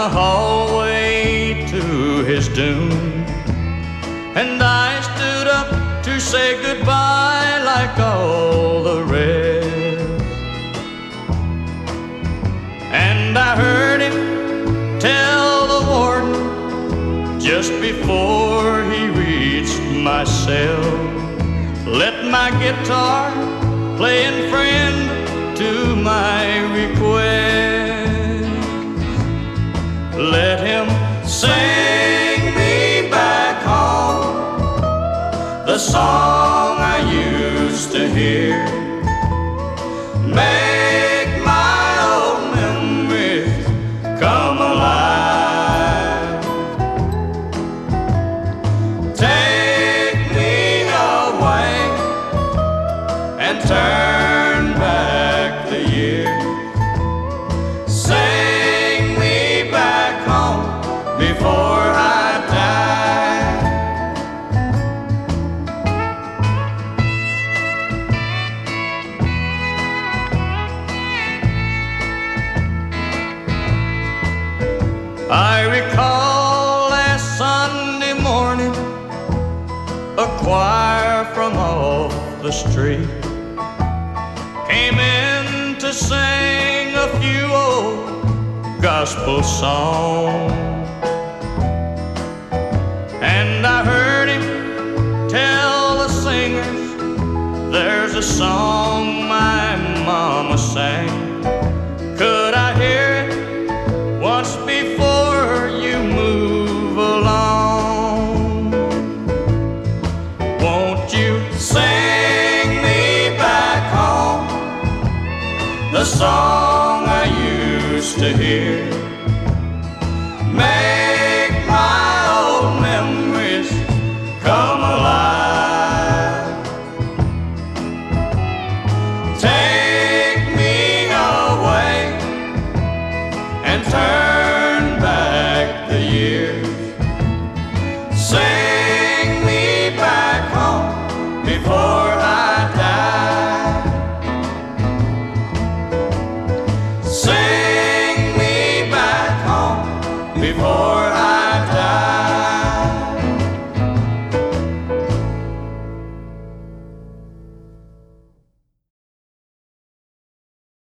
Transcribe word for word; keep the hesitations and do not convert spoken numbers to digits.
the hallway to his doom, and I stood up to say goodbye like all the rest. And I heard him tell the warden just before he reached my cell, let my guitar playing friend to my request. Let him sing me back home, the song I used to hear. Make my old memories come alive. Take me away and turn back the years. Sing me back home before I die. I recall last Sunday morning, a choir from off the street came in to sing a few old gospel songs. And I heard him tell the singers, there's a song my mama sang. Could I hear it once before you move along? Won't you sing me back home, the song I used to hear? Make my old memories come alive. Take me away and turn